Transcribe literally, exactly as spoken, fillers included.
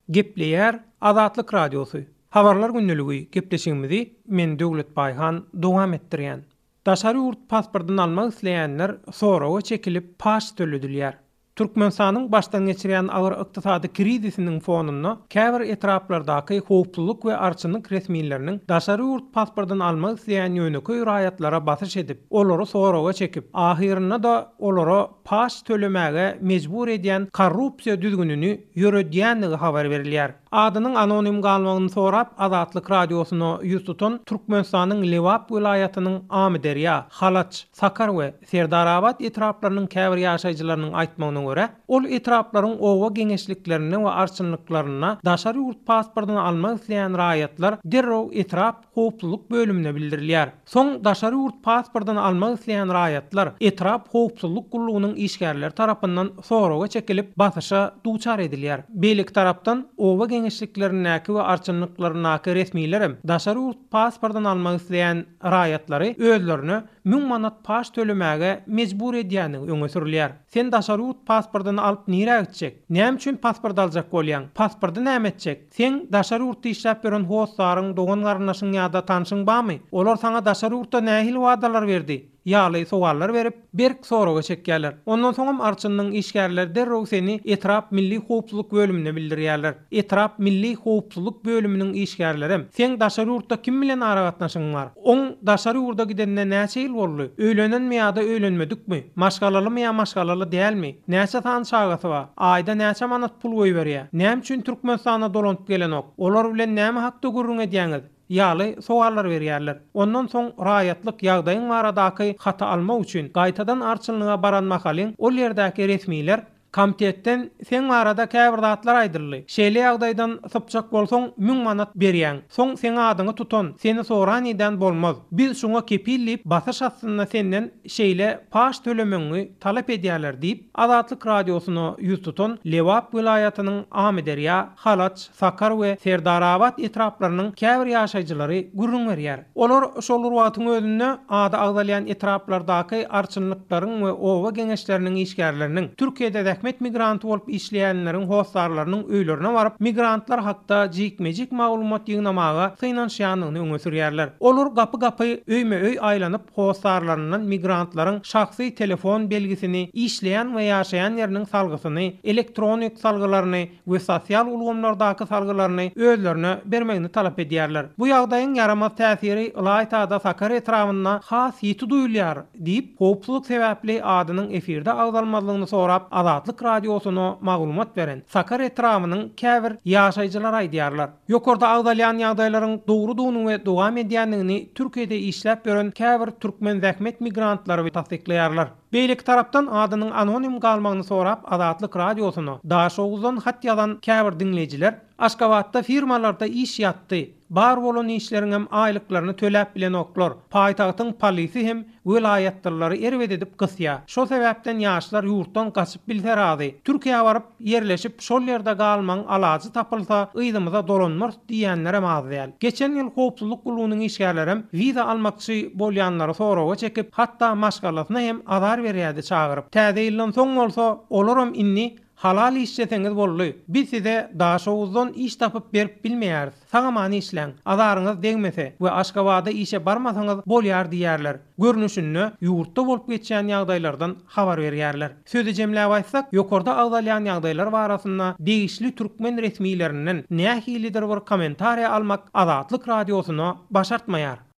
Gepleýär Azatlyk radiosu. Habarlar günneligi gepleşigimizi men Döwlet Baýhan dowam etdirýän. Daşary urt pasportyny almak isleýänler soraga çekilip paş töledilýär. Türkmenistanyň başdan geçirýän agyr ykdysady krizisiniň fonunda käbir etraplardaky howpsuzlyk we arçylyk resmiýetleriniň daşary urt pasportyny almak isleýän ýöneki raýatlara basyş edip, olary soraga çekip, ahyrynda da olara paş tölemäge mejbur edýän korrupsiýa düzgünini ýöredýänligi habar berilýär. Adynyň anonim galmagyny sorap Azatlyk radiosyna ýüz tutan Türkmenistanyň Lewap vilayatynyň Amederýa, Halaç, Sakar we Serdarabad etraplarynyň käbir ýaşaýjylarynyň aýtmagyna görä, ol etraplaryň owa geňeşliklerini we arçylyklaryna daşary urt pasportyny almak isleýän raýatlar derrew etrap howpsuzlyk bölümine bildirilýär. Soň daşary urt pasportyny almak isleýän raýatlar etrap howpsuzlyk gullugynyň işgärleri tarapyndan soraga çekilip basışa duçar edilýär. Beýlik tarapdan owa geňeşlikleriniňki we arçylyklarynyňky resmiýetlerim daşary urt pasportyny almak isleýän raýatlary özlerini müň manat paş tölemäge mejbur edýäni öňe sürilýär. Sen daşary urt pasportyny alyp nirä gitjek? Näme üçin pasport aljak bolýan? Pasporty näme etjek? Sen daşary urtda işläp beren howsaryň, dogan garnaşyň ýa-da tanşyň barmy? Olar saňa daşary urtda nähili wadalar berdi? Ýaly sowallar berip berk soraga çekýärler. Ondan soňam arçylygyň işgärleri derrew seni etrap milli howpsuzlyk bölümine bildirýärler. Etrap milli howpsuzlyk bölüminiň işgärleri sen daşary urtda kim bilen ara gatnaşyň bar? Oň daşary urda gidende näçe ýyl boldy? Öýlenenmi ýa-da öýlenmedikmi? Maşgalalymy ýa maşgalaly dälmi? Näçe tan şagasy bar? Aýda näçe manat pul goýberýär? Näme üçin Türkmenistana dolanyp gelen ok? Olar bilen näme hakda gurrun edýäňiz? Ýaly sowallar berýärler. Ondan soň raýatlyk ýagdaýyň aradaky hata alma üçin gaýtadan arçylyga baran mahalin ol ýerdäki resmiýetler komitetden sen arada käbir zatlar aýdyrly. Şeýle ýagdaýdan sypçak bolsaň müň manat berýän. Soň sen adyňy tutan, seni soran eden bolmaz. Biz şuňa kepillip basyş astyna senden şeýle paş tölemeňi talap edýärler diýip Azatlyk radiosyna ýüz tutan Lewap vilayatynyň Amederýa, Halaç, Sakar we Serdarabad etraplarynyň käbir ýaşaýjylary gurrun berýär. Olar şol wagtyň özünde ada agdalýan etraplardaky arçylyklaryň we owa geňeşleriniň işgärleriniň Türkiýede Hikmet migranty bolup işleýänleriň howsarlarynyň öýlerine baryp migrantlar hakda jikmejik maglumat ýygnamaga synaşýanyny öňe sürýärler. Olar gapy-gapy öýme-öý aýlanyp howsarlarynyň migrantlaryň şahsy telefon belgisini, işleýän we ýaşaýan ýeriniň salgysyny, elektronik salgylaryny we sosial ulgamlardaky salgylaryny özlerine bermegini talap edýärler. Bu ýagdaýyň yaramaz täsiri Ilaytada Sakar etrawyna has ýeti duýulýar diýip howpsuzlyk sebäpli adynyň efirde agdalmalygyny sorap Azatlyk radiosyna maglumat beren Sakar etrawynyň käbir ýaşaýjylar aýdýarlar. Ýokarda agdalýan ýagdaýlaryň dogrudygyny we dowam edýänligini Türkiýede işläp beren käbir türkmen zähmet migrantlary tasdiklýarlar. Beýlik tarapdan adynyň anonim galmagyny sorap Azatlyk radiosyna daşoguzdan hat ýazan käbir dinleýijiler Aşgabatda firmalarda iş ýatdy. Bar bolan işleriň hem aýlyklaryny töläp bilen oklar. Paýtagtyň polisi hem vilayatdyrlary erwet edip gysýa. Şo sebäpden ýaşlar ýurtdan gaçyp bilteradi. Türkiýe baryp yerleşip şol ýerde galmaň alajy tapylsa ýydymyza dolanmaz diýenlere mazdyl. Geçen ýyl howpsuzlyk gulunyň işgärleri wiza almakçy bolýanlary soraga çekip hatda maşgalasyna hem azar berýärdi çagyryp. Täze ýyldan soň bolsa olaram inni halal işleseňiz bolly. Biz size daşoguzdan iş tapyp berip bilmeýäris. Saňa many işleň. Azaryňyz degmese we Aşgabada işe barmasaňyz bolýar diýerler. Görnüşünde ýurtda bolup geçýän ýagdaýlardan habar berýärler. Sözi jemläp aýtsak, ýokarda agdalýan ýagdaýlar barasynda degişli türkmen resmiýetleriniň nähilidir bir kommentariýa almak Azatlyk radiosyna başartmaýar.